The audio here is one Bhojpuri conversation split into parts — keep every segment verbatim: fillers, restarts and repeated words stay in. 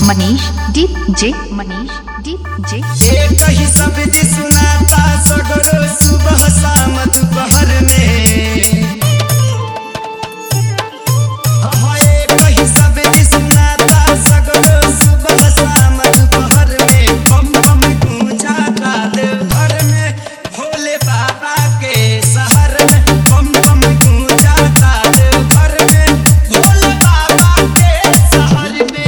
मनीष डीजे मनीष डीजे एक ही शब्द सुनाता सगरो सुबह शाम दोपहर में। हाँ, एक ही शब्द सुनाता सगरो सुबह शाम दोपहर में। बम बम गूंजाता देवघर में भोले बाबा के शहर में। बम बम गूंजाता देवघर में भोले बाबा के शहर में।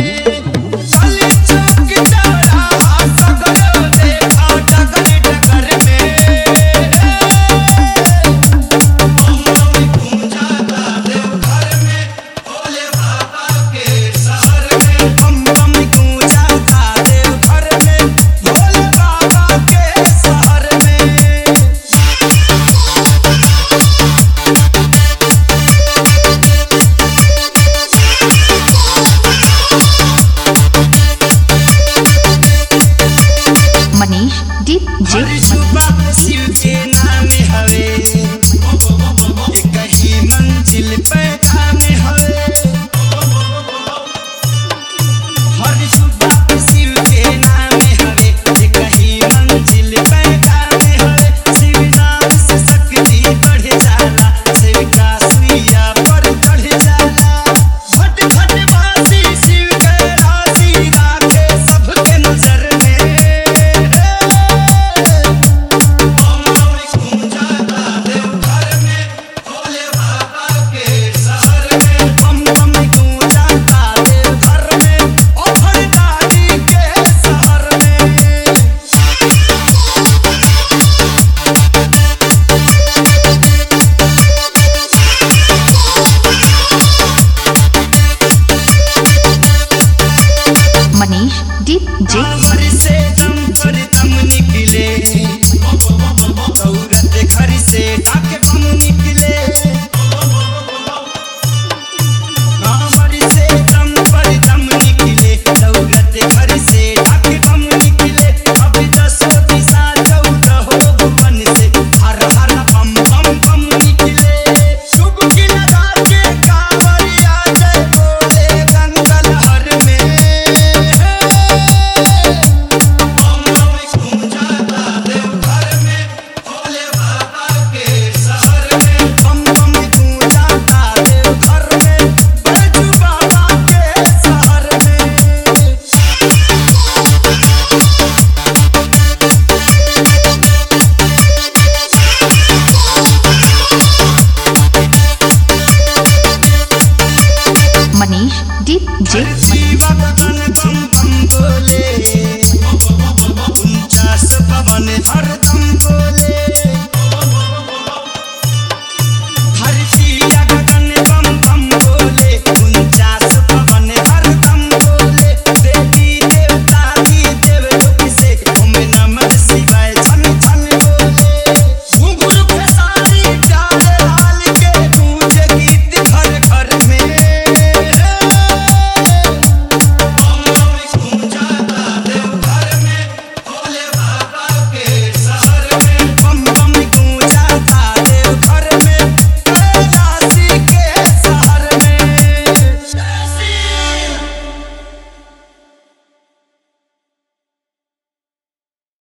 मनीष डीजे शिव के नाम हवे एक ही मंजिल पे काम हवे। हर सुबह शिव के नाम हवे एक ही मंजिल पे काम हवे। शिव नाम से शक्ति बढ़ जाला शिव का सुइया पर चढ़ जाला। फट फट बांसी शिव के राशि राखे सबके नजर में। मनीष डीजे